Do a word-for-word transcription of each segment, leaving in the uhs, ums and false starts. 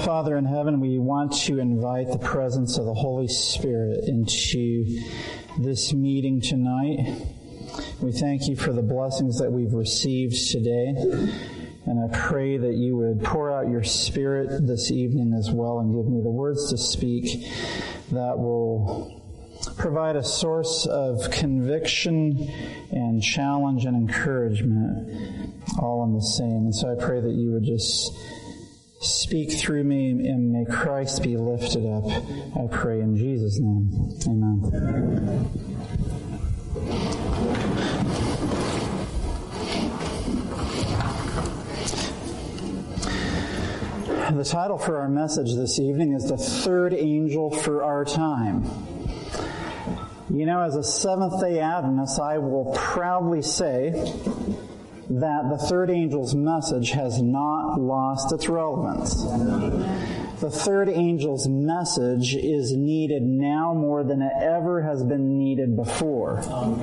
Father in heaven, we want to invite the presence of the Holy Spirit into this meeting tonight. We thank you for the blessings that we've received today. And I pray that you would pour out your Spirit this evening as well and give me the words to speak that will provide a source of conviction and challenge and encouragement all in the same. And so I pray that you would just speak through me, and may Christ be lifted up. I pray in Jesus' name. Amen. The title for our message this evening is The Third Angel for Our Time. You know, as a Seventh-day Adventist, I will proudly say that the third angel's message has not lost its relevance. The third angel's message is needed now more than it ever has been needed before.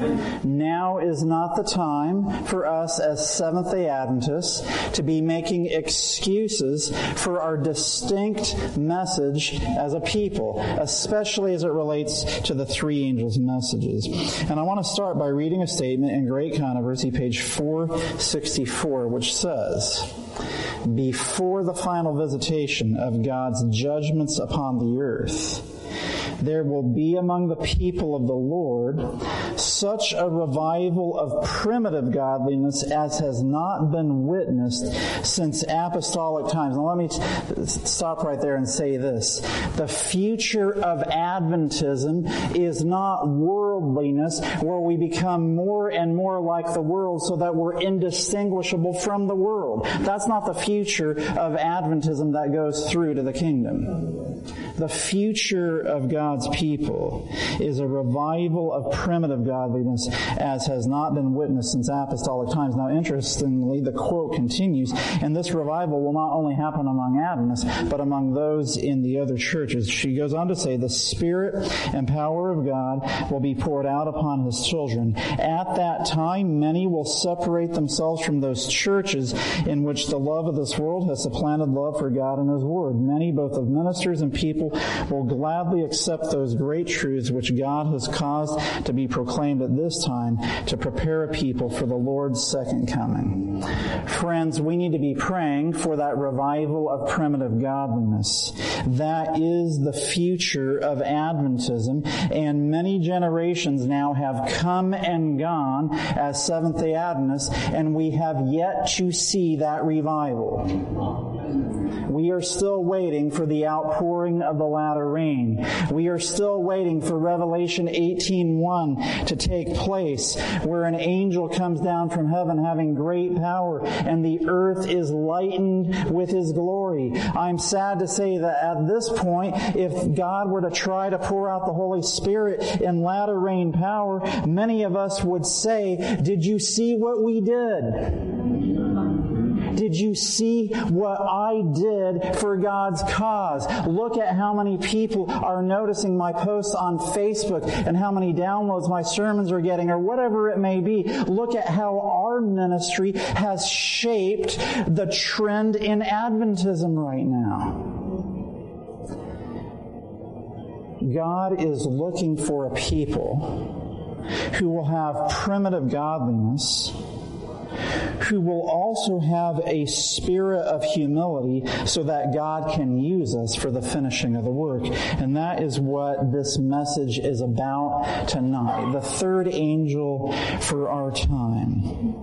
Now is not the time for us as Seventh-day Adventists to be making excuses for our distinct message as a people, especially as it relates to the three angels' messages. And I want to start by reading a statement in Great Controversy, page four sixty-four, which says, "Before the final visitation of God's judgments upon the earth, there will be among the people of the Lord such a revival of primitive godliness as has not been witnessed since apostolic times." Now let me t- stop right there and say this. The future of Adventism is not worldliness, where we become more and more like the world so that we're indistinguishable from the world. That's not the future of Adventism that goes through to the kingdom. The future of God's people is a revival of primitive godliness as has not been witnessed since apostolic times. Now, interestingly, the quote continues, "And this revival will not only happen among Adventists, but among those in the other churches." She goes on to say, "The Spirit and power of God will be poured out upon His children. At that time, many will separate themselves from those churches in which the love of this world has supplanted love for God and His Word. Many, both of ministers and people, will gladly accept those great truths which God has caused to be proclaimed at this time to prepare a people for the Lord's second coming." Friends, we need to be praying for that revival of primitive godliness. That is the future of Adventism, and many generations now have come and gone as Seventh-day Adventists, and we have yet to see that revival. We are still waiting for the outpouring of the latter rain. We are still waiting for Revelation eighteen one to take place, where an angel comes down from heaven having great power, and the earth is lightened with His glory. I'm sad to say that at this point, if God were to try to pour out the Holy Spirit in latter rain power, many of us would say, "Did you see what we did? Did you see what I did for God's cause? Look at how many people are noticing my posts on Facebook and how many downloads my sermons are getting," or whatever it may be. Look at how our ministry has shaped the trend in Adventism right now. God is looking for a people who will have primitive godliness, who will also have a spirit of humility so that God can use us for the finishing of the work. And that is what this message is about tonight. The third angel for our time.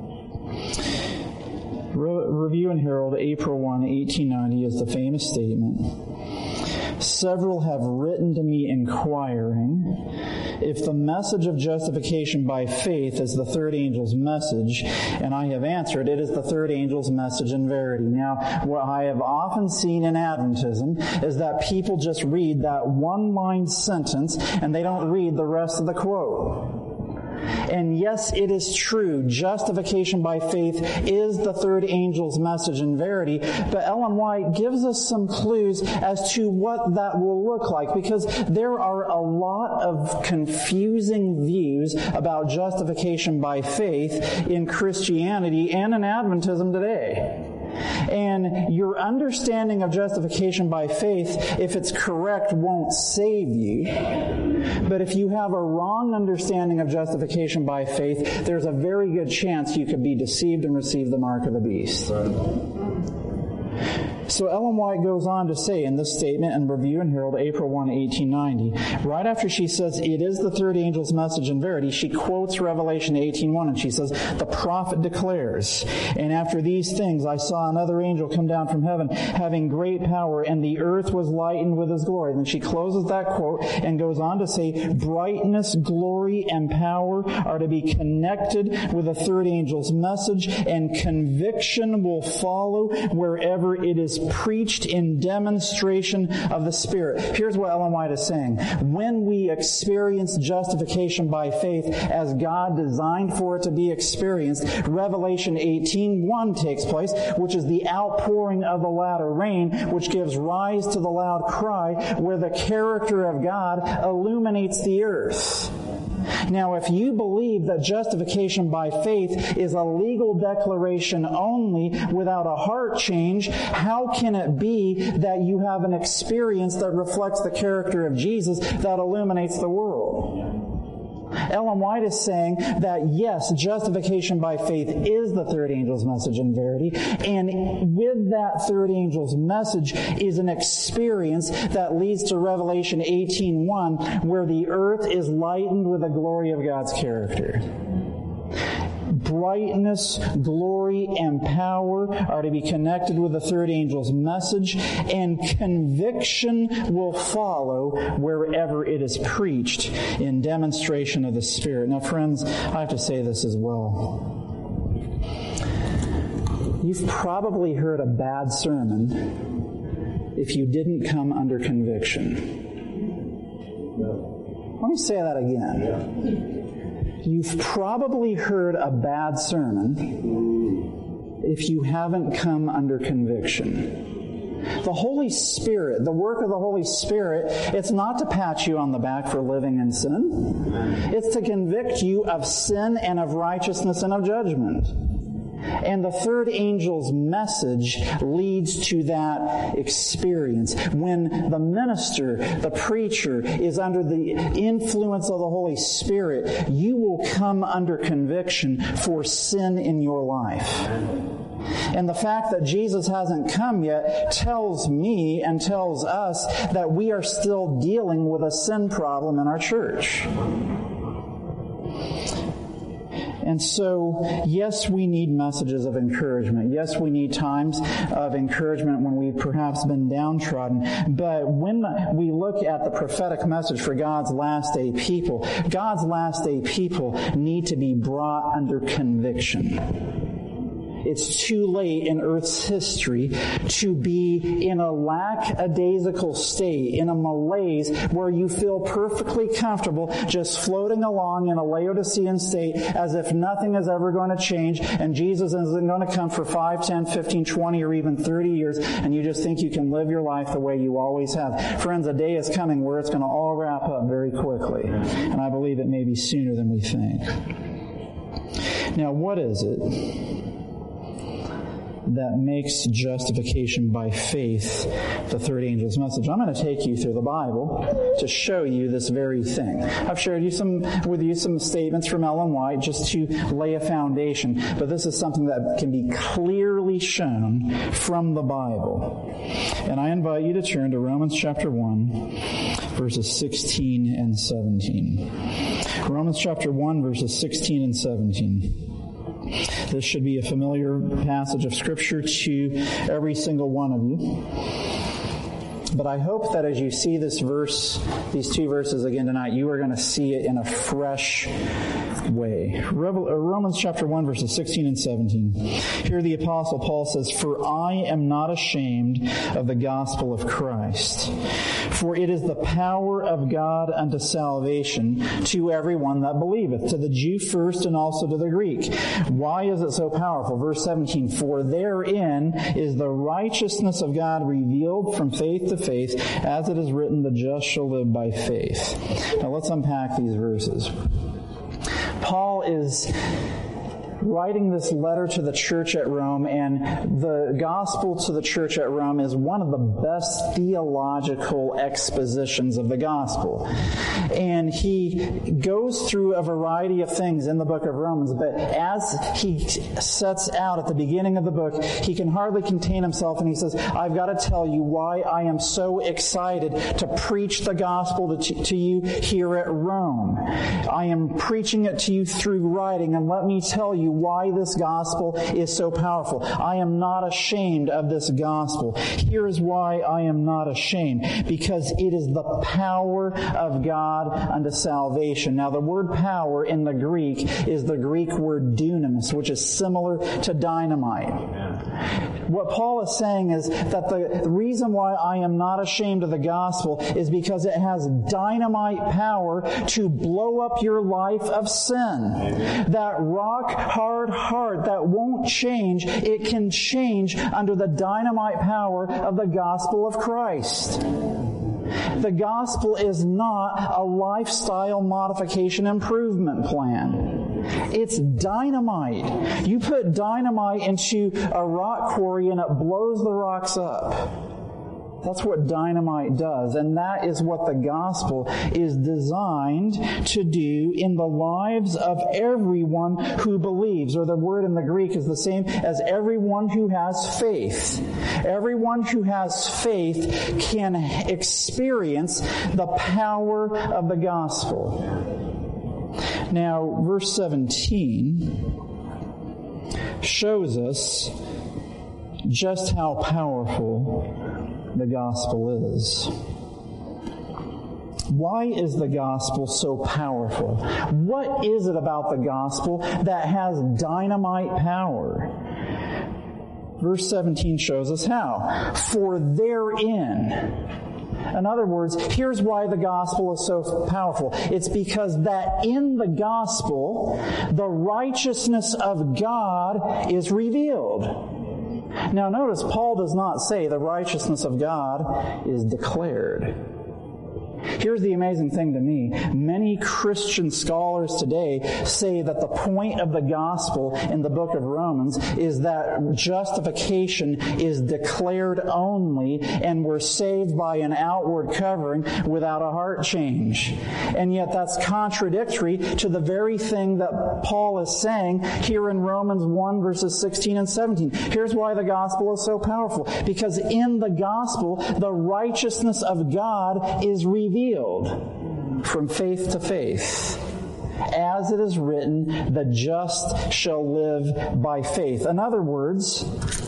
Re- Review and Herald, April first, eighteen ninety, is the famous statement. "Several have written to me inquiring if the message of justification by faith is the third angel's message, and I have answered, it is the third angel's message in verity." Now, what I have often seen in Adventism is that people just read that one-line sentence and they don't read the rest of the quote. And yes, it is true, justification by faith is the third angel's message in verity, but Ellen White gives us some clues as to what that will look like, because there are a lot of confusing views about justification by faith in Christianity and in Adventism today. And your understanding of justification by faith, if it's correct, won't save you. But if you have a wrong understanding of justification by faith, there's a very good chance you could be deceived and receive the mark of the beast. Right. So Ellen White goes on to say in this statement in Review and Herald, April first, eighteen ninety, right after she says, it is the third angel's message in verity, she quotes Revelation eighteen one, and she says, the prophet declares, and after these things I saw another angel come down from heaven, having great power, and the earth was lightened with his glory. Then she closes that quote and goes on to say, brightness, glory, and power are to be connected with the third angel's message, and conviction will follow wherever it is preached in demonstration of the Spirit. Here's what Ellen White is saying. When we experience justification by faith as God designed for it to be experienced, Revelation eighteen one takes place, which is the outpouring of the latter rain, which gives rise to the loud cry, where the character of God illuminates the earth. Now, if you believe that justification by faith is a legal declaration only without a heart change, how can it be that you have an experience that reflects the character of Jesus that illuminates the world? Ellen White is saying that yes, justification by faith is the third angel's message in verity, and with that third angel's message is an experience that leads to Revelation eighteen one, where the earth is lightened with the glory of God's character. Brightness, glory, and power are to be connected with the third angel's message, and conviction will follow wherever it is preached in demonstration of the Spirit. Now, friends, I have to say this as well. You've probably heard a bad sermon if you didn't come under conviction. Let me say that again. You've probably heard a bad sermon if you haven't come under conviction. The Holy Spirit, the work of the Holy Spirit, it's not to pat you on the back for living in sin. It's to convict you of sin and of righteousness and of judgment. And the third angel's message leads to that experience. When the minister, the preacher, is under the influence of the Holy Spirit, you will come under conviction for sin in your life. And the fact that Jesus hasn't come yet tells me and tells us that we are still dealing with a sin problem in our church. And so, yes, we need messages of encouragement. Yes, we need times of encouragement when we've perhaps been downtrodden. But when we look at the prophetic message for God's last day people, God's last day people need to be brought under conviction. It's too late in Earth's history to be in a lackadaisical state, in a malaise where you feel perfectly comfortable just floating along in a Laodicean state as if nothing is ever going to change and Jesus isn't going to come for five, ten, fifteen, twenty, or even thirty years, and you just think you can live your life the way you always have. Friends, a day is coming where it's going to all wrap up very quickly, and I believe it may be sooner than we think. Now, what is it that makes justification by faith the third angel's message? I'm going to take you through the Bible to show you this very thing. I've shared you some with you some statements from Ellen White just to lay a foundation, but this is something that can be clearly shown from the Bible. And I invite you to turn to Romans chapter one, verses sixteen and seventeen. Romans chapter one, verses sixteen and seventeen. This should be a familiar passage of Scripture to every single one of you. But I hope that as you see this verse, these two verses again tonight, you are going to see it in a fresh way. Romans chapter one, verses sixteen and seventeen. Here the Apostle Paul says, "For I am not ashamed of the gospel of Christ, for it is the power of God unto salvation to everyone that believeth, to the Jew first and also to the Greek." Why is it so powerful? Verse seventeen, "For therein is the righteousness of God revealed from faith to faith, as it is written, the just shall live by faith." Now let's unpack these verses. Paul is writing this letter to the church at Rome, and the gospel to the church at Rome is one of the best theological expositions of the gospel. And he goes through a variety of things in the book of Romans, but as he sets out at the beginning of the book, he can hardly contain himself, and he says, I've got to tell you why I am so excited to preach the gospel to, to you here at Rome. I am preaching it to you through writing, and let me tell you why this gospel is so powerful. I am not ashamed of this gospel. Here is why I am not ashamed. Because it is the power of God unto salvation. Now, the word power in the Greek is the Greek word dunamis, which is similar to dynamite. Amen. What Paul is saying is that the reason why I am not ashamed of the gospel is because it has dynamite power to blow up your life of sin. Amen. That rock-hard heart that won't change, it can change under the dynamite power of the gospel of Christ. The gospel is not a lifestyle modification improvement plan. It's dynamite. You put dynamite into a rock quarry and it blows the rocks up. That's what dynamite does, and that is what the gospel is designed to do in the lives of everyone who believes, or the word in the Greek is the same as everyone who has faith. Everyone who has faith can experience the power of the gospel. Now, verse seventeen shows us just how powerful the gospel is. Why is the gospel so powerful? What is it about the gospel that has dynamite power? Verse seventeen shows us how. For therein. In other words, here's why the gospel is so powerful. It's because that in the gospel, the righteousness of God is revealed. Now notice, Paul does not say the righteousness of God is declared. Here's the amazing thing to me. Many Christian scholars today say that the point of the gospel in the book of Romans is that justification is declared only, and we're saved by an outward covering without a heart change. And yet that's contradictory to the very thing that Paul is saying here in Romans one verses sixteen and seventeen. Here's why the gospel is so powerful. Because in the gospel, the righteousness of God is revealed. Revealed from faith to faith. As it is written, the just shall live by faith. In other words,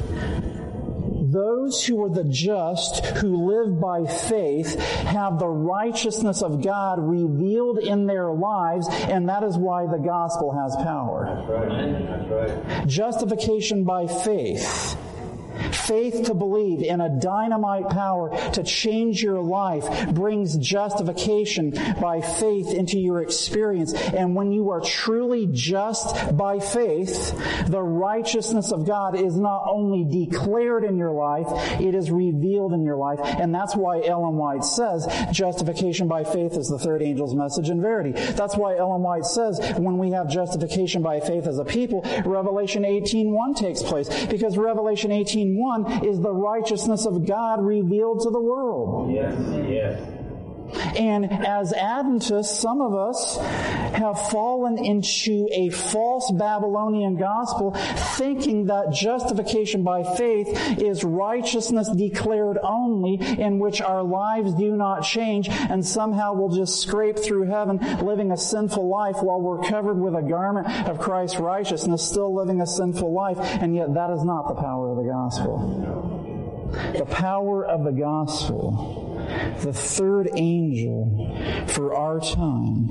those who are the just, who live by faith, have the righteousness of God revealed in their lives, and that is why the gospel has power. That's right. That's right. Justification by faith. Faith to believe in a dynamite power to change your life brings justification by faith into your experience. And when you are truly just by faith, the righteousness of God is not only declared in your life, it is revealed in your life. And that's why Ellen White says justification by faith is the third angel's message in verity. That's why Ellen White says when we have justification by faith as a people, Revelation eighteen one takes place. Because Revelation eighteen one is the righteousness of God revealed to the world. Yes, yes. And as Adventists, some of us have fallen into a false Babylonian gospel, thinking that justification by faith is righteousness declared only, in which our lives do not change, and somehow we'll just scrape through heaven living a sinful life while we're covered with a garment of Christ's righteousness, still living a sinful life, and yet that is not the power of the gospel. The power of the gospel, the third angel for our time,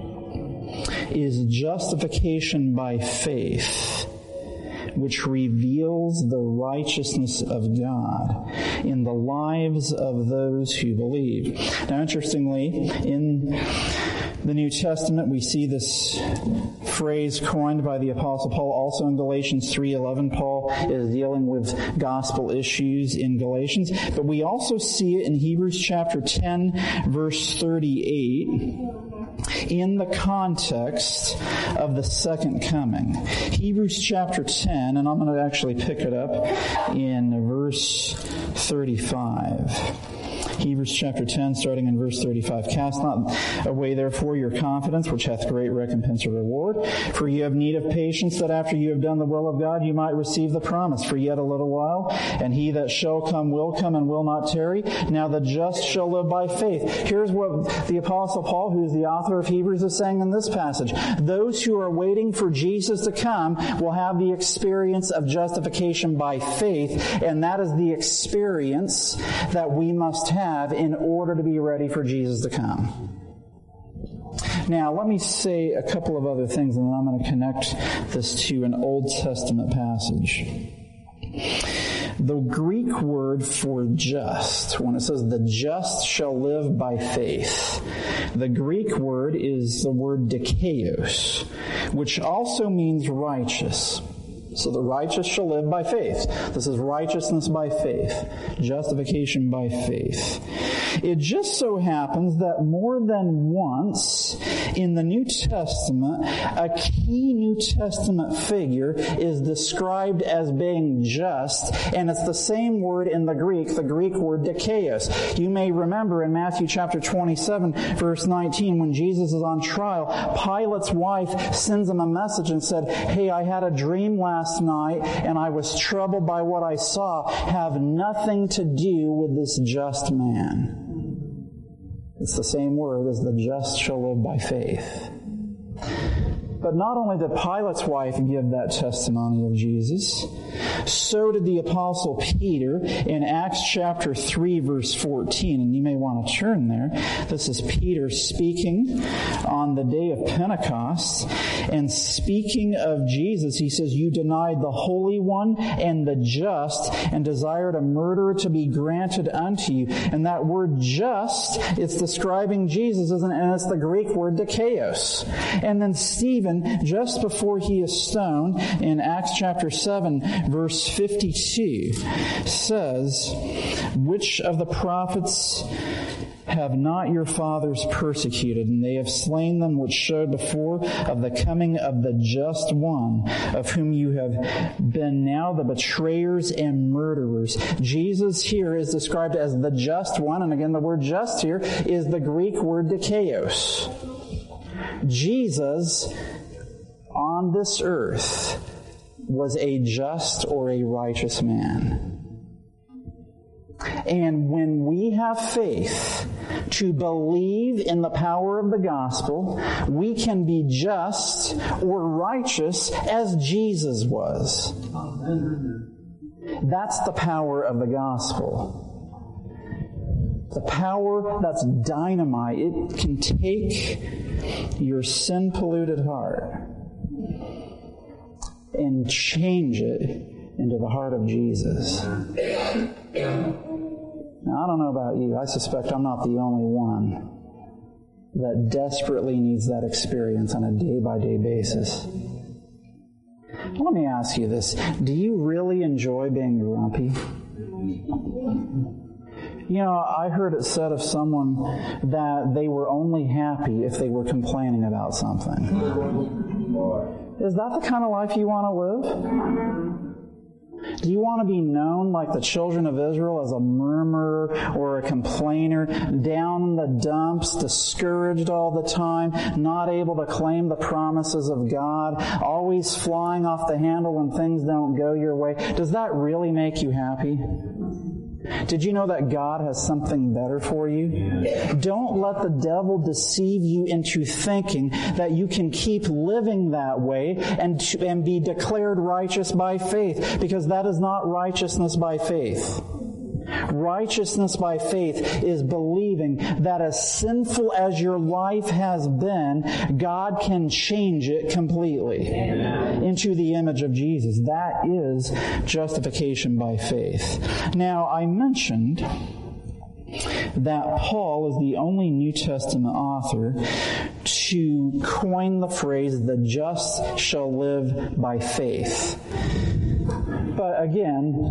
is justification by faith, which reveals the righteousness of God in the lives of those who believe. Now, interestingly, in the New Testament, we see this phrase coined by the Apostle Paul. Also in Galatians three eleven, Paul is dealing with gospel issues in Galatians. But we also see it in Hebrews chapter ten, verse thirty-eight. in the context of the second coming. Hebrews chapter ten, and I'm going to actually pick it up in verse thirty-five. Hebrews chapter ten, starting in verse thirty-five. Cast not away therefore your confidence, which hath great recompense or reward. For ye have need of patience, that after you have done the will of God, you might receive the promise. For yet a little while, and he that shall come will come and will not tarry. Now the just shall live by faith. Here's what the Apostle Paul, who is the author of Hebrews, is saying in this passage. Those who are waiting for Jesus to come will have the experience of justification by faith, and that is the experience that we must have in order to be ready for Jesus to come. Now, let me say a couple of other things, and then I'm going to connect this to an Old Testament passage. The Greek word for just, when it says the just shall live by faith, the Greek word is the word dikaios, which also means righteous. So the righteous shall live by faith. This is righteousness by faith. Justification by faith. It just so happens that more than once in the New Testament, a key New Testament figure is described as being just, and it's the same word in the Greek, the Greek word dikaios. You may remember in Matthew chapter twenty-seven, verse nineteen, when Jesus is on trial, Pilate's wife sends him a message and said, "Hey, I had a dream last Last night, and I was troubled by what I saw. Have nothing to do with this just man." It's the same word as the just shall live by faith. But not only did Pilate's wife give that testimony of Jesus, so did the Apostle Peter in Acts chapter three, verse fourteen. And you may want to turn there. This is Peter speaking on the day of Pentecost. And speaking of Jesus, he says, "You denied the Holy One and the just, and desired a murderer to be granted unto you." And that word just, it's describing Jesus, isn't it? And it's the Greek word dikaios. And then Stephen, just before he is stoned, in Acts chapter seven, verse fifty-two, says, "Which of the prophets have not your fathers persecuted? And they have slain them which showed before of the coming of the just one, of whom you have been now the betrayers and murderers." Jesus here is described as the just one, and again the word just here is the Greek word dikaios. Jesus on this earth was a just or a righteous man. And when we have faith to believe in the power of the gospel, we can be just or righteous as Jesus was. That's the power of the gospel. The power that's dynamite. It can take your sin-polluted heart and change it into the heart of Jesus. Now, I don't know about you. I suspect I'm not the only one that desperately needs that experience on a day-by-day basis. Let me ask you this. Do you really enjoy being grumpy? You know, I heard it said of someone that they were only happy if they were complaining about something. Is that the kind of life you want to live? Do you want to be known like the children of Israel as a murmurer or a complainer, down in the dumps, discouraged all the time, not able to claim the promises of God, always flying off the handle when things don't go your way? Does that really make you happy? Did you know that God has something better for you? Don't let the devil deceive you into thinking that you can keep living that way and, and be declared righteous by faith, because that is not righteousness by faith. Righteousness by faith is believing that as sinful as your life has been, God can change it completely Amen. Into the image of Jesus. That is justification by faith. Now, I mentioned that Paul is the only New Testament author to coin the phrase, "the just shall live by faith." But again,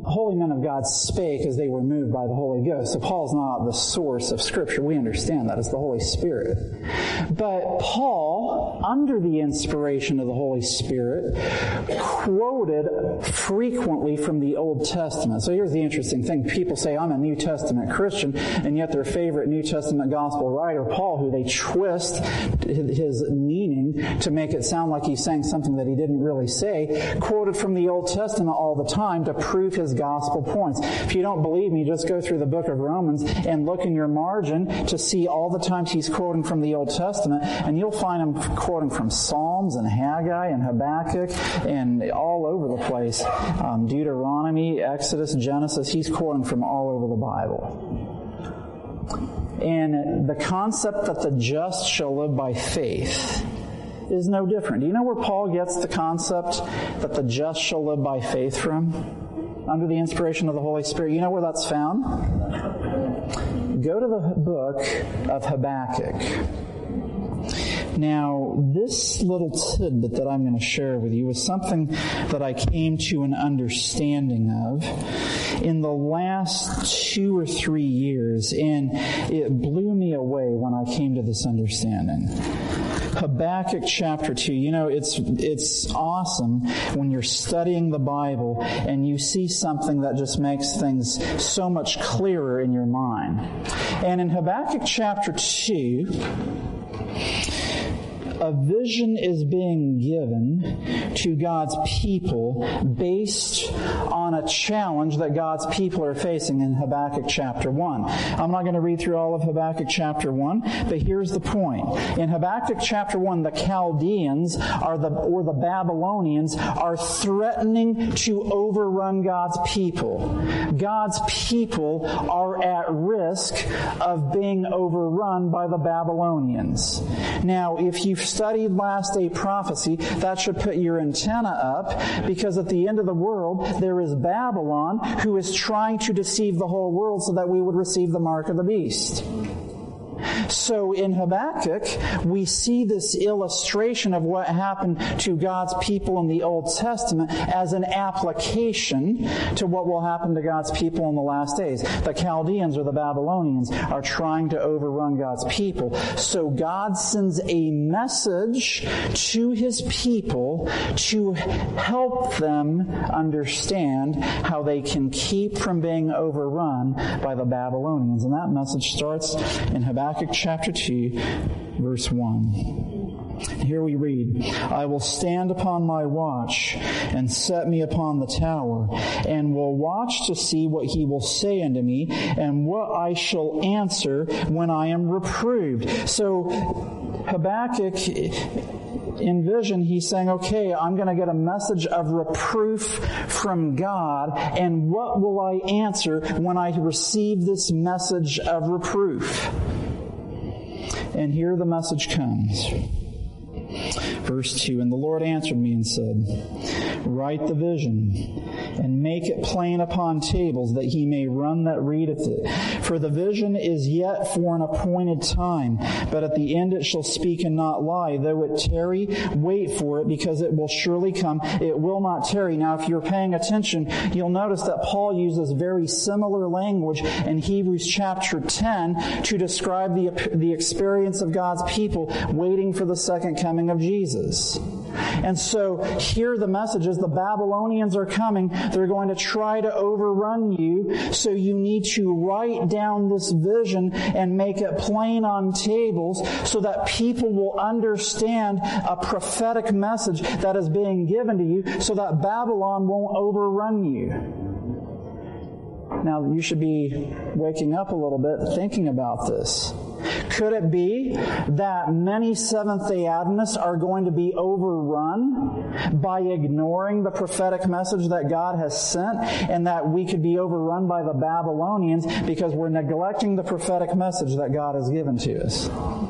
holy men of God spake as they were moved by the Holy Ghost. So Paul's not the source of Scripture. We understand that. It's the Holy Spirit. But Paul, under the inspiration of the Holy Spirit, quoted frequently from the Old Testament. So here's the interesting thing. People say, I'm a New Testament Christian, and yet their favorite New Testament gospel writer, Paul, who they twist his meaning to make it sound like he's saying something that he didn't really say, quoted from the Old Testament all the time to prove his gospel points. If you don't believe me, just go through the book of Romans and look in your margin to see all the times he's quoting from the Old Testament, and you'll find him quoting from Psalms and Haggai and Habakkuk and all over the place. Um, Deuteronomy, Exodus, Genesis, he's quoting from all over the Bible. And the concept that the just shall live by faith is no different. Do you know where Paul gets the concept that the just shall live by faith from? Under the inspiration of the Holy Spirit. You know where that's found? Go to the book of Habakkuk. Now, this little tidbit that I'm going to share with you is something that I came to an understanding of in the last two or three years, and it blew me away when I came to this understanding. Habakkuk chapter two. You know, it's it's awesome when you're studying the Bible and you see something that just makes things so much clearer in your mind. And in Habakkuk chapter two, a vision is being given to God's people based on a challenge that God's people are facing in Habakkuk chapter one. I'm not going to read through all of Habakkuk chapter one, but here's the point. In Habakkuk chapter one, the Chaldeans are the, or the Babylonians are threatening to overrun God's people. God's people are at risk of being overrun by the Babylonians. Now, if you've studied last day prophecy, that should put your antenna up, because at the end of the world, there is Babylon who is trying to deceive the whole world so that we would receive the mark of the beast. So in Habakkuk, we see this illustration of what happened to God's people in the Old Testament as an application to what will happen to God's people in the last days. The Chaldeans or the Babylonians are trying to overrun God's people. So God sends a message to His people to help them understand how they can keep from being overrun by the Babylonians. And that message starts in Habakkuk chapter two, verse one. Here we read, I will stand upon my watch and set me upon the tower, and will watch to see what he will say unto me, and what I shall answer when I am reproved. So Habakkuk, in vision, he's saying, okay, I'm going to get a message of reproof from God, and what will I answer when I receive this message of reproof? And here the message comes. Verse two, and the Lord answered me and said, write the vision, and make it plain upon tables, that he may run that readeth it. For the vision is yet for an appointed time, but at the end it shall speak and not lie. Though it tarry, wait for it, because it will surely come. It will not tarry. Now, if you're paying attention, you'll notice that Paul uses very similar language in Hebrews chapter ten to describe the, the experience of God's people waiting for the second coming of Jesus. And so here the message is, the Babylonians are coming. They're going to try to overrun you. So you need to write down this vision and make it plain on tables so that people will understand a prophetic message that is being given to you, so that Babylon won't overrun you. Now, you should be waking up a little bit thinking about this. Could it be that many Seventh-day Adventists are going to be overrun by ignoring the prophetic message that God has sent, and that we could be overrun by the Babylonians because we're neglecting the prophetic message that God has given to us?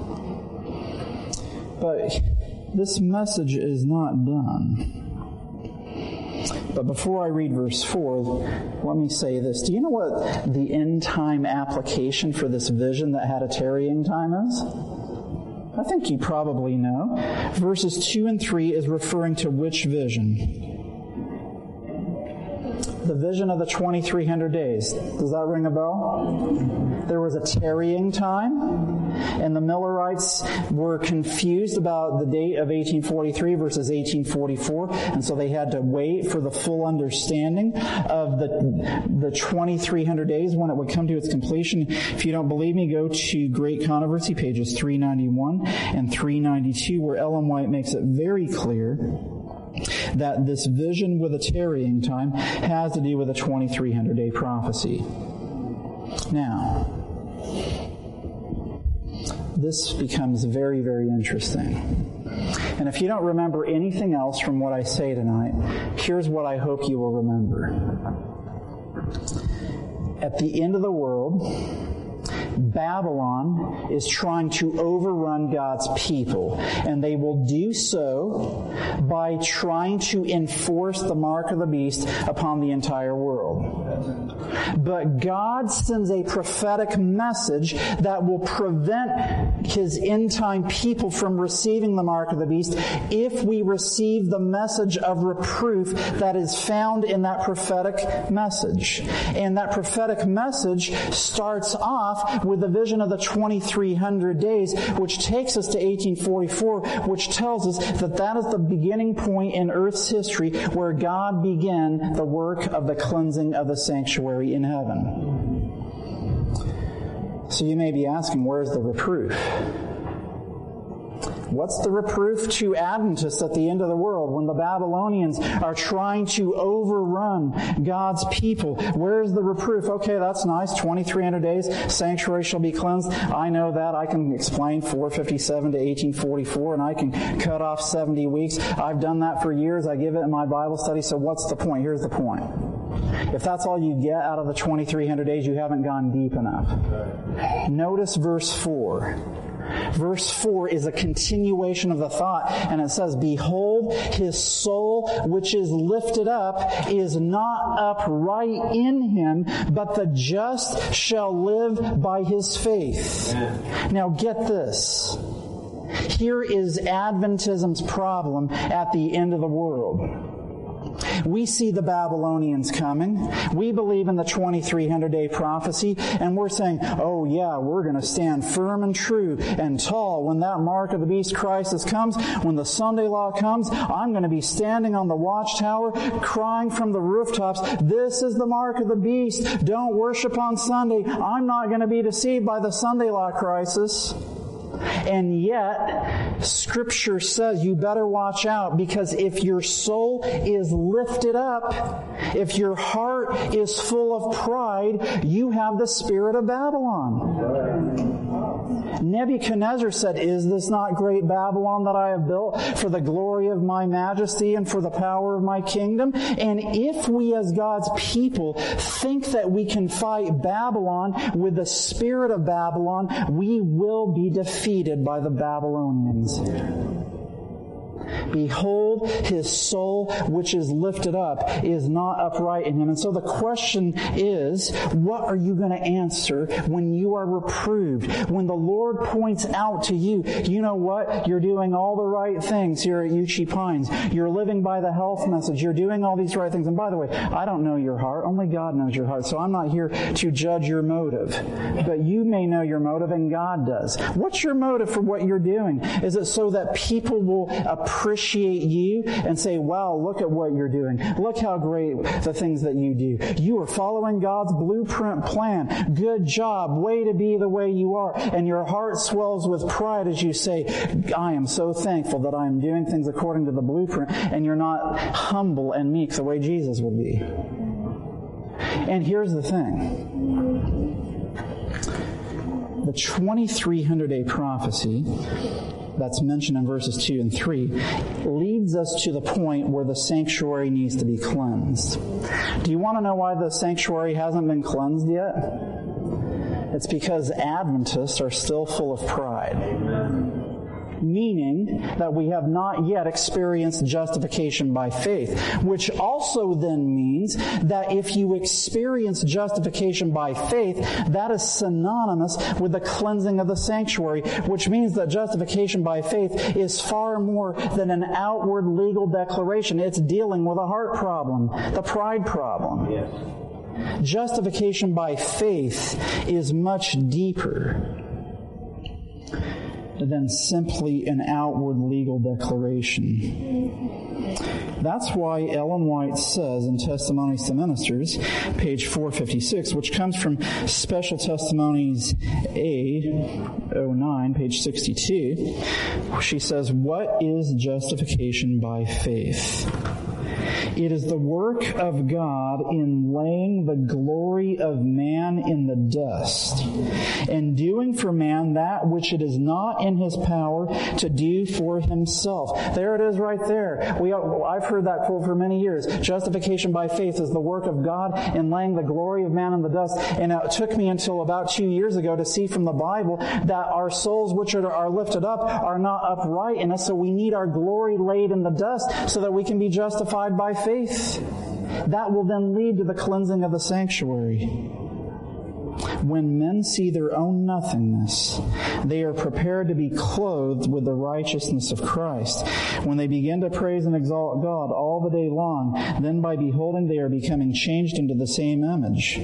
But this message is not done. But before I read verse four, let me say this. Do you know what the end time application for this vision that had a tarrying time is? I think you probably know. Verses two and three is referring to which vision? The vision of the twenty-three hundred days. Does that ring a bell? There was a tarrying time, and the Millerites were confused about the date of eighteen forty-three versus eighteen forty-four, and so they had to wait for the full understanding of the, the twenty-three hundred days when it would come to its completion. If you don't believe me, go to Great Controversy, pages three ninety-one and three ninety-two, where Ellen White makes it very clear that this vision with a tarrying time has to do with a twenty-three hundred day prophecy. Now, this becomes very, very interesting. And if you don't remember anything else from what I say tonight, here's what I hope you will remember. At the end of the world, Babylon is trying to overrun God's people, and they will do so by trying to enforce the mark of the beast upon the entire world. But God sends a prophetic message that will prevent His end-time people from receiving the mark of the beast if we receive the message of reproof that is found in that prophetic message. And that prophetic message starts off with the vision of the twenty-three hundred days, which takes us to eighteen forty-four, which tells us that that is the beginning point in Earth's history where God began the work of the cleansing of the sanctuary in heaven. So you may be asking, where's the reproof? What's the reproof to Adventists at the end of the world when the Babylonians are trying to overrun God's people? Where's the reproof? Okay, that's nice. twenty-three hundred days, sanctuary shall be cleansed. I know that. I can explain four fifty-seven to eighteen forty-four, and I can cut off seventy weeks. I've done that for years. I give it in my Bible study. So what's the point? Here's the point. If that's all you get out of the twenty-three hundred days, you haven't gone deep enough. Notice verse four. Verse four is a continuation of the thought, and it says, "Behold, his soul which is lifted up is not upright in him, but the just shall live by his faith." Now get this. Here is Adventism's problem at the end of the world. We see the Babylonians coming. We believe in the twenty-three hundred day prophecy, and we're saying, oh yeah, we're going to stand firm and true and tall when that mark of the beast crisis comes. When the Sunday law comes, I'm going to be standing on the watchtower crying from the rooftops, this is the mark of the beast. Don't worship on Sunday. I'm not going to be deceived by the Sunday law crisis. And yet, Scripture says you better watch out, because if your soul is lifted up, if your heart is full of pride, you have the spirit of Babylon. Nebuchadnezzar said, "Is this not great Babylon that I have built for the glory of my majesty and for the power of my kingdom?" And if we as God's people think that we can fight Babylon with the spirit of Babylon, we will be defeated by the Babylonians. Behold, his soul which is lifted up is not upright in him. And so the question is, what are you going to answer when you are reproved? When the Lord points out to you, you know what? You're doing all the right things here at Uchee Pines. You're living by the health message. You're doing all these right things. And by the way, I don't know your heart. Only God knows your heart. So I'm not here to judge your motive. But you may know your motive, and God does. What's your motive for what you're doing? Is it so that people will appreciate you and say, wow, look at what you're doing. Look how great the things that you do. You are following God's blueprint plan. Good job. Way to be the way you are. And your heart swells with pride as you say, I am so thankful that I am doing things according to the blueprint, and you're not humble and meek the way Jesus would be. And here's the thing. The twenty-three hundred day prophecy that's mentioned in verses two and three leads us to the point where the sanctuary needs to be cleansed. Do you want to know why the sanctuary hasn't been cleansed yet? It's because Adventists are still full of pride. meaning that we have not yet experienced justification by faith, which also then means that if you experience justification by faith, that is synonymous with the cleansing of the sanctuary, which means that justification by faith is far more than an outward legal declaration. It's dealing with a heart problem, the pride problem. Yes. Justification by faith is much deeper than simply an outward legal declaration. That's why Ellen White says in Testimonies to Ministers, page four fifty-six, which comes from Special Testimonies A oh nine, page sixty-two, she says, "What is justification by faith? It is the work of God in laying the glory of man in the dust and doing for man that which it is not in his power to do for himself." There it is right there. We, I've heard that quote for many years. Justification by faith is the work of God in laying the glory of man in the dust. And it took me until about two years ago to see from the Bible that our souls which are, are lifted up are not upright in us, so we need our glory laid in the dust so that we can be justified by faith. That will then lead to the cleansing of the sanctuary. When men see their own nothingness, they are prepared to be clothed with the righteousness of Christ. When they begin to praise and exalt God all the day long, then by beholding they are becoming changed into the same image.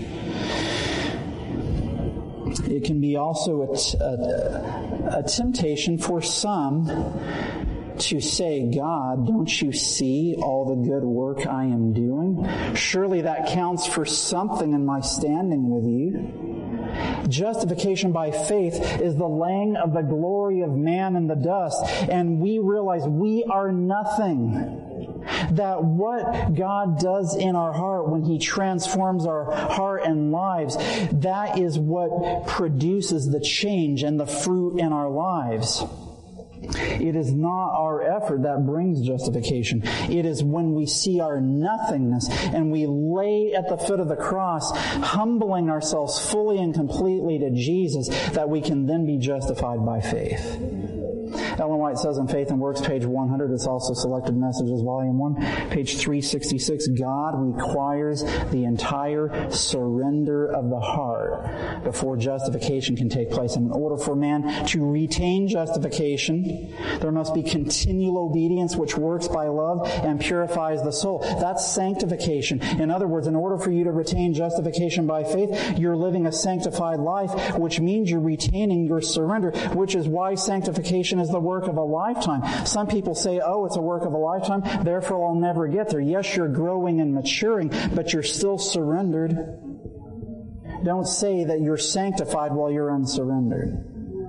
It can be also a, t- a, a temptation for some to say, "God, don't you see all the good work I am doing? Surely that counts for something in my standing with you." Justification by faith is the laying of the glory of man in the dust, and we realize we are nothing. That what God does in our heart when He transforms our heart and lives, that is what produces the change and the fruit in our lives. It is not our effort that brings justification. It is when we see our nothingness and we lay at the foot of the cross, humbling ourselves fully and completely to Jesus, that we can then be justified by faith. Ellen White says in Faith and Works, page one hundred, it's also Selected Messages, volume one, page three sixty-six, God requires the entire surrender of the heart before justification can take place. And in order for man to retain justification, there must be continual obedience which works by love and purifies the soul. That's sanctification. In other words, in order for you to retain justification by faith, you're living a sanctified life, which means you're retaining your surrender, which is why sanctification is the work of a lifetime. Some people say, "Oh, it's a work of a lifetime, therefore I'll never get there." Yes, you're growing and maturing, but you're still surrendered. Don't say that you're sanctified while you're unsurrendered.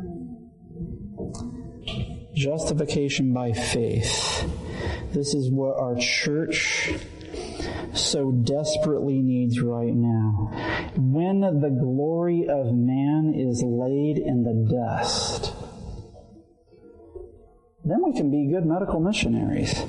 Justification by faith. This is what our church so desperately needs right now. When the glory of man is laid in the dust, then we can be good medical missionaries.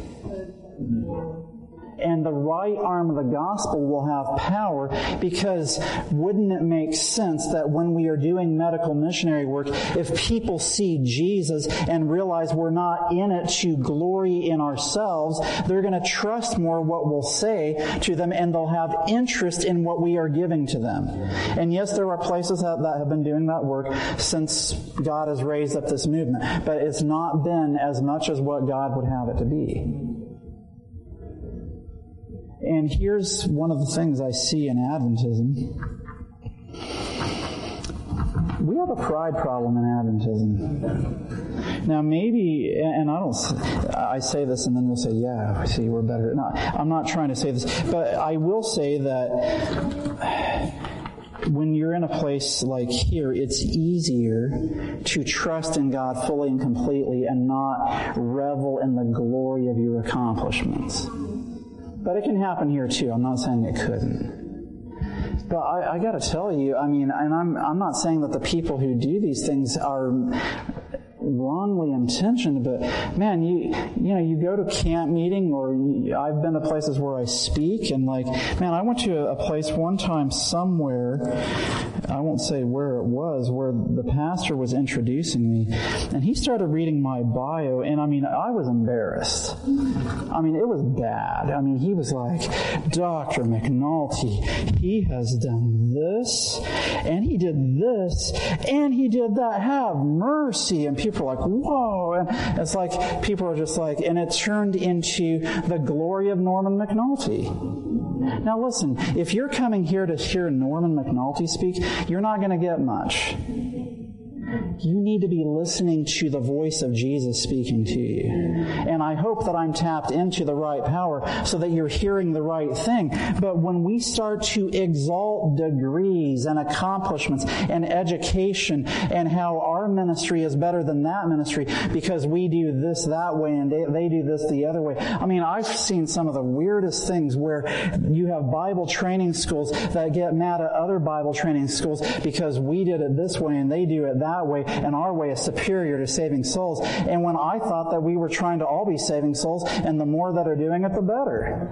And the right arm of the gospel will have power, because wouldn't it make sense that when we are doing medical missionary work, if people see Jesus and realize we're not in it to glory in ourselves, they're going to trust more what we'll say to them, and they'll have interest in what we are giving to them. And yes, there are places that, that have been doing that work since God has raised up this movement, but it's not been as much as what God would have it to be. And here's one of the things I see in Adventism. We have a pride problem in Adventism. Now maybe, and I don't, I say this and then you'll say, "Yeah, see, we're better." No, I'm not trying to say this, but I will say that when you're in a place like here, it's easier to trust in God fully and completely and not revel in the glory of your accomplishments. But it can happen here too. I'm not saying it couldn't. But I, I got to tell you, I mean, and I'm I'm not saying that the people who do these things are wrongly intentioned, but man, you you know, you go to camp meeting, or you, I've been to places where I speak, and like, man, I went to a, a place one time somewhere, I won't say where it was, where the pastor was introducing me, and he started reading my bio, and I mean, I was embarrassed. I mean, it was bad. I mean, he was like, Doctor McNulty, he has done this, and he did this, and he did that. Have mercy. And people are like, whoa. And it's like, people are just like, and it turned into the glory of Norman McNulty. Now listen, if you're coming here to hear Norman McNulty speak, you're not going to get much. You need to be listening to the voice of Jesus speaking to you. And I hope that I'm tapped into the right power so that you're hearing the right thing. But when we start to exalt degrees and accomplishments and education and how our ministry is better than that ministry because we do this that way and they, they do this the other way. I mean, I've seen some of the weirdest things where you have Bible training schools that get mad at other Bible training schools because we did it this way and they do it that way, and our way is superior to saving souls. And when I thought that we were trying to all be saving souls, and the more that are doing it, the better.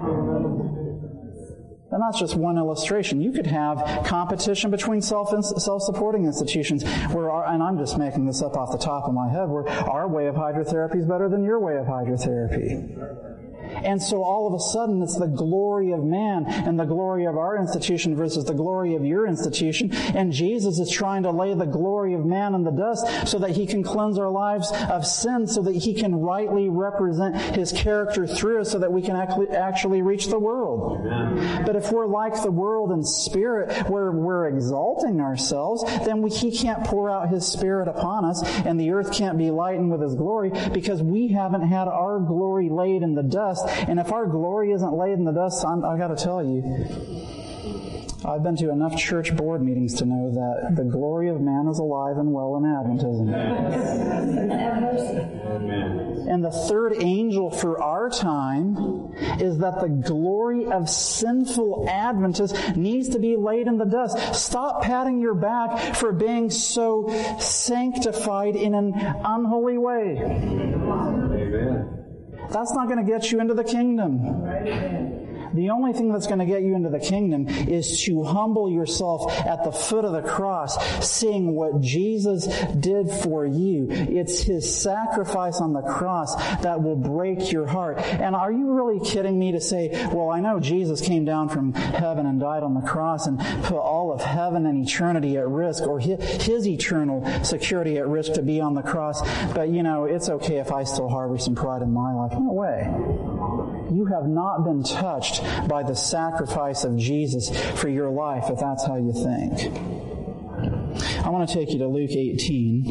And that's just one illustration. You could have competition between self self-supporting institutions, where our, and I'm just making this up off the top of my head, where our way of hydrotherapy is better than your way of hydrotherapy. And so all of a sudden it's the glory of man and the glory of our institution versus the glory of your institution. And Jesus is trying to lay the glory of man in the dust so that He can cleanse our lives of sin, so that He can rightly represent His character through us, so that we can actually reach the world. Amen. But if we're like the world in spirit, where we're exalting ourselves, then we, He can't pour out His Spirit upon us, and the earth can't be lightened with His glory, because we haven't had our glory laid in the dust. And if our glory isn't laid in the dust, I'm, I got to tell you, I've been to enough church board meetings to know that the glory of man is alive and well in Adventism. Amen. And the third angel for our time is that the glory of sinful Adventists needs to be laid in the dust. Stop patting your back for being so sanctified in an unholy way. Amen. That's not going to get you into the kingdom. The only thing that's going to get you into the kingdom is to humble yourself at the foot of the cross, seeing what Jesus did for you. It's His sacrifice on the cross that will break your heart. And are you really kidding me to say, well, I know Jesus came down from heaven and died on the cross and put all of heaven and eternity at risk, or His eternal security at risk to be on the cross, but you know, it's okay if I still harbor some pride in my life. No way. You have not been touched by the sacrifice of Jesus for your life, if that's how you think. I want to take you to Luke eighteen,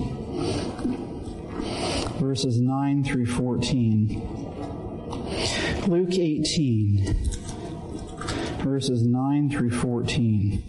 verses nine through fourteen. Luke eighteen, verses nine through fourteen.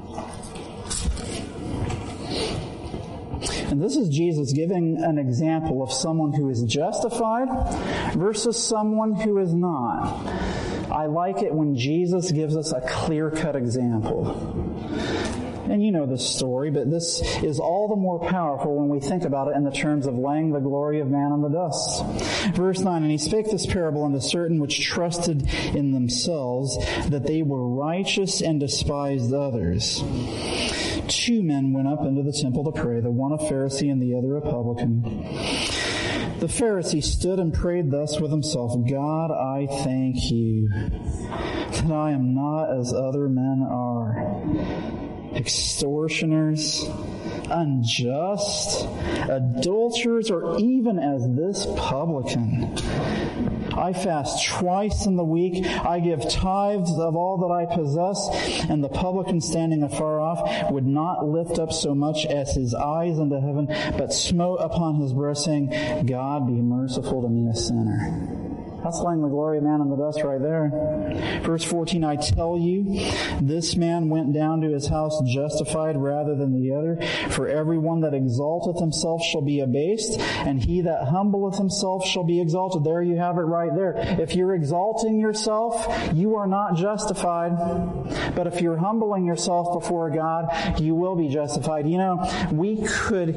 And this is Jesus giving an example of someone who is justified versus someone who is not. I like it when Jesus gives us a clear-cut example. And you know this story, but this is all the more powerful when we think about it in the terms of laying the glory of man in the dust. Verse nine, and He spake this parable unto certain which trusted in themselves that they were righteous and despised others. Two men went up into the temple to pray, the one a Pharisee and the other a publican. The Pharisee stood and prayed thus with himself, God, I thank You that I am not as other men are, extortioners, unjust, adulterers, or even as this publican. I fast twice in the week. I give tithes of all that I possess. And the publican, standing afar off, would not lift up so much as his eyes unto heaven, but smote upon his breast, saying, God, be merciful to me, a sinner. That's laying the glory of man in the dust right there. Verse fourteen, I tell you, this man went down to his house justified rather than the other. For everyone that exalteth himself shall be abased, and he that humbleth himself shall be exalted. There you have it right there. If you're exalting yourself, you are not justified. But if you're humbling yourself before God, you will be justified. You know, we could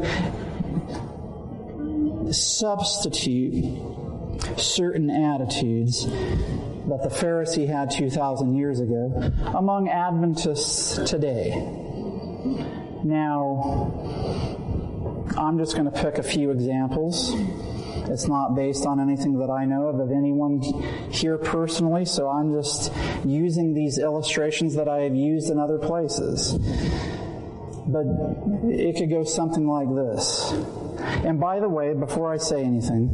substitute certain attitudes that the Pharisee had two thousand years ago among Adventists today. Now, I'm just going to pick a few examples. It's not based on anything that I know of of anyone here personally, so I'm just using these illustrations that I have used in other places. But it could go something like this. And by the way, before I say anything,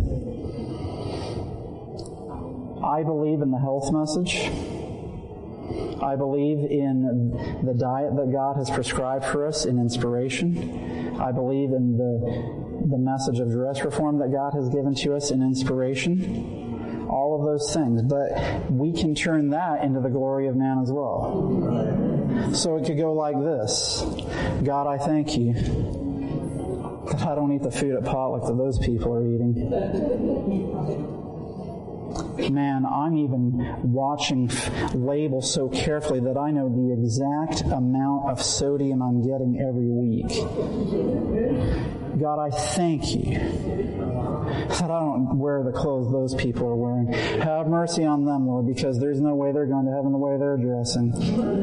I believe in the health message. I believe in the diet that God has prescribed for us in inspiration. I believe in the the message of dress reform that God has given to us in inspiration. All of those things. But we can turn that into the glory of man as well. So it could go like this. God, I thank you that I don't eat the food at potluck that those people are eating. Man, I'm even watching f- labels so carefully that I know the exact amount of sodium I'm getting every week. God, I thank you that I don't wear the clothes those people are wearing. Have mercy on them, Lord, because there's no way they're going to heaven the way they're dressing.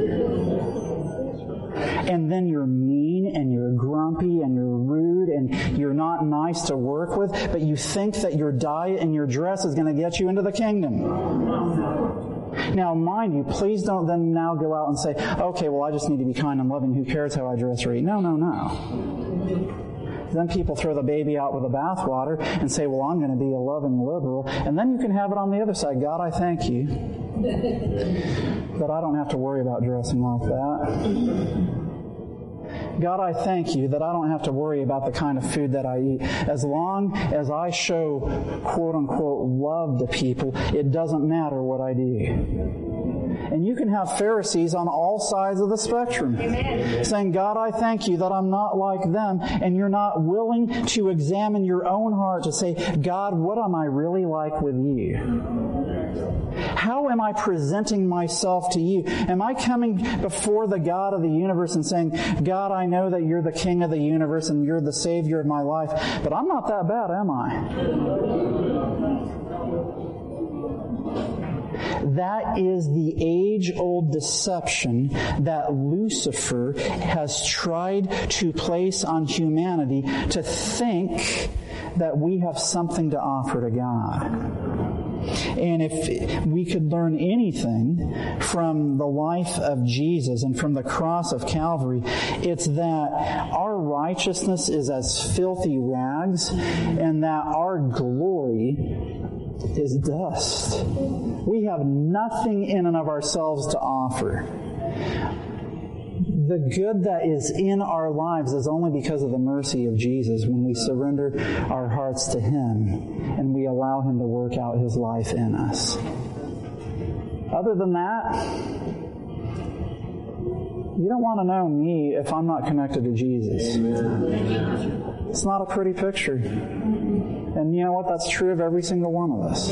And then you're mean and you're grumpy and you're rude and you're not nice to work with, but you think that your diet and your dress is going to get you into the kingdom. Now, mind you, please don't then now go out and say, okay, well, I just need to be kind and loving. Who cares how I dress or eat? No, no, no. Then people throw the baby out with the bathwater and say, well, I'm going to be a loving liberal. And then you can have it on the other side. God, I thank you that I don't have to worry about dressing like that. God, I thank you that I don't have to worry about the kind of food that I eat. As long as I show, quote-unquote, love to people, it doesn't matter what I do. And you can have Pharisees on all sides of the spectrum. Amen. Saying, God, I thank you that I'm not like them, and you're not willing to examine your own heart to say, God, what am I really like with you? How am I presenting myself to you? Am I coming before the God of the universe and saying, God, I know that you're the King of the universe and you're the Savior of my life, but I'm not that bad, am I? That is the age-old deception that Lucifer has tried to place on humanity to think that we have something to offer to God. And if we could learn anything from the life of Jesus and from the cross of Calvary, it's that our righteousness is as filthy rags and that our glory is dust. We have nothing in and of ourselves to offer. The good that is in our lives is only because of the mercy of Jesus when we surrender our hearts to Him and we allow Him to work out His life in us. Other than that, you don't want to know me if I'm not connected to Jesus. Amen. It's not a pretty picture. And you know what? That's true of every single one of us.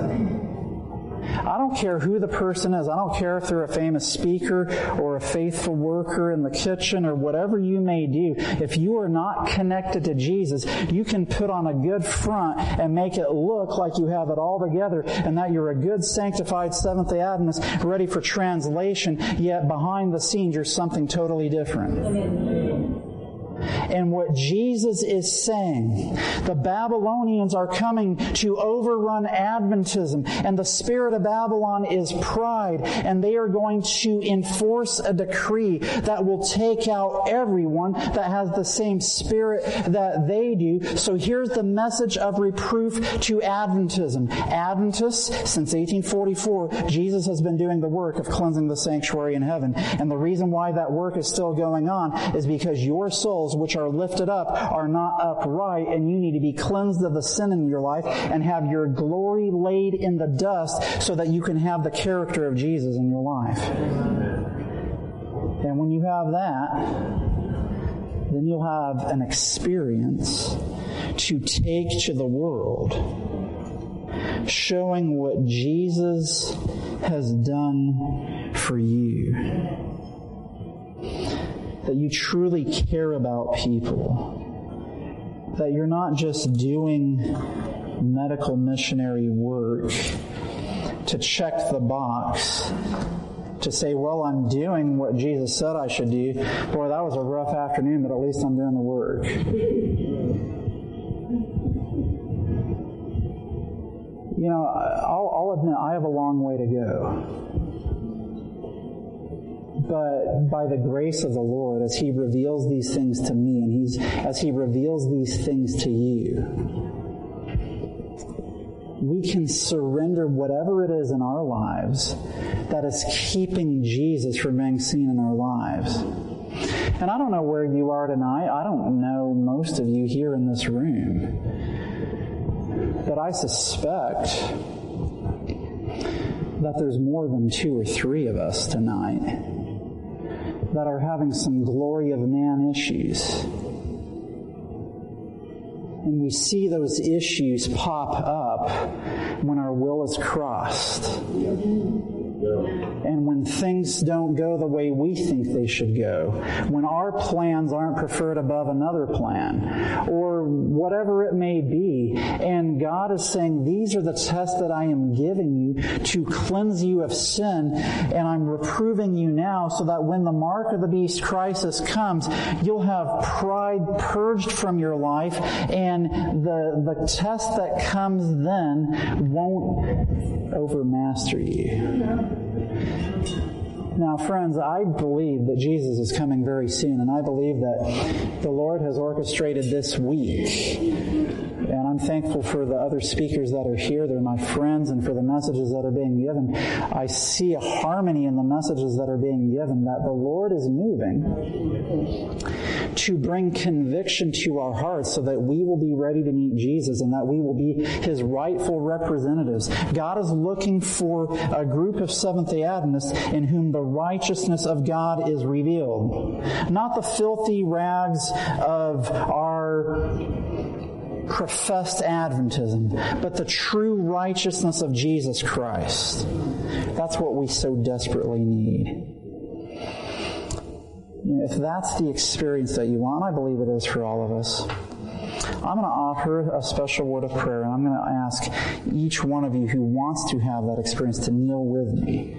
I don't care who the person is. I don't care if they're a famous speaker or a faithful worker in the kitchen or whatever you may do. If you are not connected to Jesus, you can put on a good front and make it look like you have it all together and that you're a good sanctified Seventh-day Adventist ready for translation, yet behind the scenes you're something totally different. Amen. And what Jesus is saying, the Babylonians are coming to overrun Adventism, and the spirit of Babylon is pride, and they are going to enforce a decree that will take out everyone that has the same spirit that they do. So here's the message of reproof to Adventism. Adventists, since eighteen forty-four, Jesus has been doing the work of cleansing the sanctuary in heaven. And the reason why that work is still going on is because your souls, which are lifted up, are not upright, and you need to be cleansed of the sin in your life and have your glory laid in the dust so that you can have the character of Jesus in your life. And when you have that, then you'll have an experience to take to the world, showing what Jesus has done for you. That you truly care about people. That you're not just doing medical missionary work to check the box to say, well, I'm doing what Jesus said I should do. Boy, that was a rough afternoon, but at least I'm doing the work. You know, I'll, I'll admit I have a long way to go. But by the grace of the Lord, as He reveals these things to me, and He's as He reveals these things to you, we can surrender whatever it is in our lives that is keeping Jesus from being seen in our lives. And I don't know where you are tonight. I don't know most of you here in this room. But I suspect that there's more than two or three of us tonight that are having some glory of man issues. And we see those issues pop up when our will is crossed. And when things don't go the way we think they should go. When our plans aren't preferred above another plan. Or whatever it may be. And God is saying, these are the tests that I am giving you to cleanse you of sin. And I'm reproving you now so that when the mark of the beast crisis comes, you'll have pride purged from your life. And the, the test that comes then won't overmaster you. Now, friends, I believe that Jesus is coming very soon, and I believe that the Lord has orchestrated this week. And I'm thankful for the other speakers that are here. They're my friends, and for the messages that are being given. I see a harmony in the messages that are being given, that the Lord is moving to bring conviction to our hearts so that we will be ready to meet Jesus and that we will be His rightful representatives. God is looking for a group of Seventh-day Adventists in whom the righteousness of God is revealed. Not the filthy rags of our professed Adventism, but the true righteousness of Jesus Christ. That's what we so desperately need. You know, if that's the experience that you want, I believe it is for all of us. I'm going to offer a special word of prayer, and I'm going to ask each one of you who wants to have that experience to kneel with me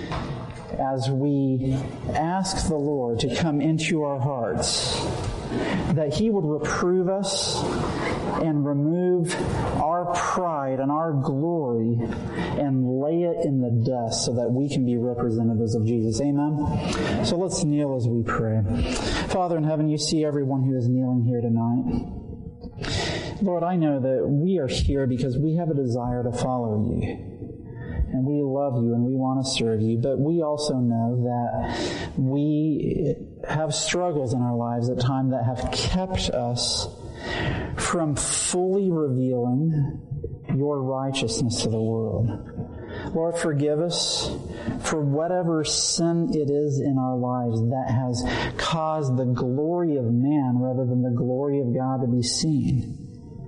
as we ask the Lord to come into our hearts, that He would reprove us and remove our pride and our glory and lay it in the dust so that we can be representatives of Jesus. Amen? So let's kneel as we pray. Father in heaven, you see everyone who is kneeling here tonight. Lord, I know that we are here because we have a desire to follow you. And we love you and we want to serve you, but we also know that we have struggles in our lives at times that have kept us from fully revealing your righteousness to the world. Lord, forgive us for whatever sin it is in our lives that has caused the glory of man rather than the glory of God to be seen.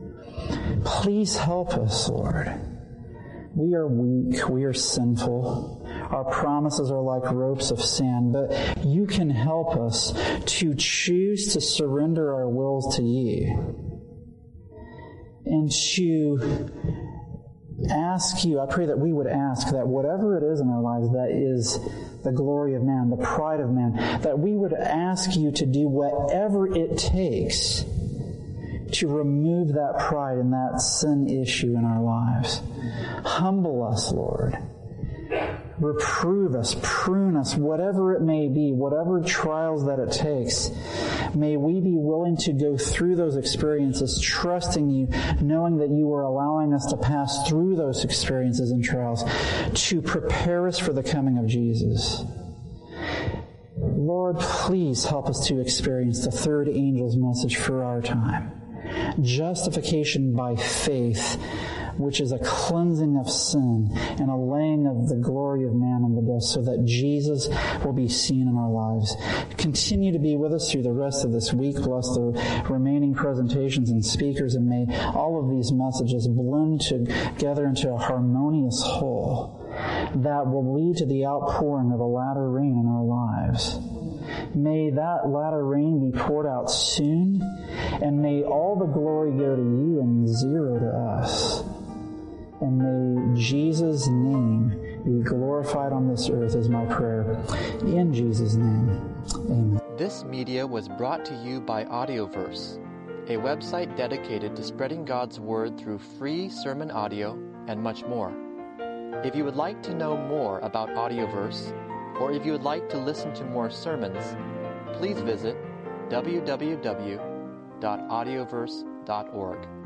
Please help us, Lord. We are weak. We are sinful. Our promises are like ropes of sand, but you can help us to choose to surrender our wills to you and to ask you. I pray that we would ask that whatever it is in our lives that is the glory of man, the pride of man, that we would ask you to do whatever it takes to remove that pride and that sin issue in our lives. Humble us, Lord. Reprove us, prune us, whatever it may be, whatever trials that it takes. May we be willing to go through those experiences, trusting you, knowing that you are allowing us to pass through those experiences and trials to prepare us for the coming of Jesus. Lord, please help us to experience the third angel's message for our time. Justification by faith, which is a cleansing of sin and a laying of the glory of man in the dust so that Jesus will be seen in our lives. Continue to be with us through the rest of this week. Bless the remaining presentations and speakers, and may all of these messages blend together into a harmonious whole that will lead to the outpouring of a latter rain in our lives. May that latter rain be poured out soon, and may all the glory go to you and zero to us. And may Jesus' name be glorified on this earth is my prayer. In Jesus' name, amen. This media was brought to you by Audioverse, a website dedicated to spreading God's Word through free sermon audio and much more. If you would like to know more about Audioverse, or if you would like to listen to more sermons, please visit w w w dot audioverse dot org.